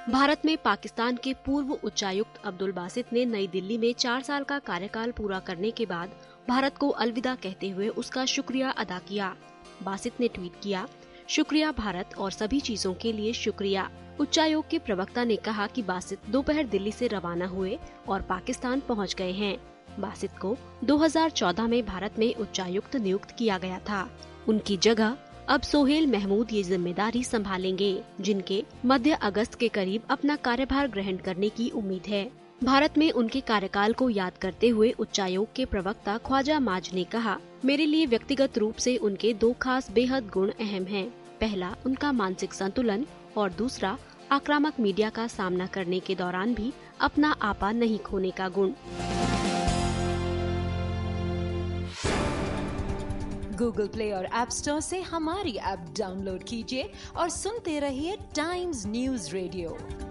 भारत में पाकिस्तान के पूर्व उच्चायुक्त अब्दुल बासित ने नई दिल्ली में 4 साल का कार्यकाल पूरा करने के बाद भारत को अलविदा कहते हुए उसका शुक्रिया अदा किया। बासित ने ट्वीट किया, शुक्रिया भारत और सभी चीजों के लिए शुक्रिया। उच्चायोग के प्रवक्ता ने कहा कि बासित दोपहर दिल्ली से रवाना हुए और पाकिस्तान पहुंच गए हैं। बासित को 2014 में भारत में उच्चायुक्त नियुक्त किया गया था। उनकी जगह अब सोहेल महमूद ये जिम्मेदारी संभालेंगे, जिनके मध्य अगस्त के करीब अपना कार्यभार ग्रहण करने की उम्मीद है। भारत में उनके कार्यकाल को याद करते हुए उच्चायोग के प्रवक्ता ख्वाजा माज ने कहा, मेरे लिए व्यक्तिगत रूप से उनके 2 खास बेहद गुण अहम हैं। पहला उनका मानसिक संतुलन और दूसरा आक्रामक मीडिया का सामना करने के दौरान भी अपना आपा नहीं खोने का गुण। गूगल प्ले और ऐप स्टोर से हमारी ऐप डाउनलोड कीजिए और सुनते रहिए टाइम्स न्यूज़ रेडियो।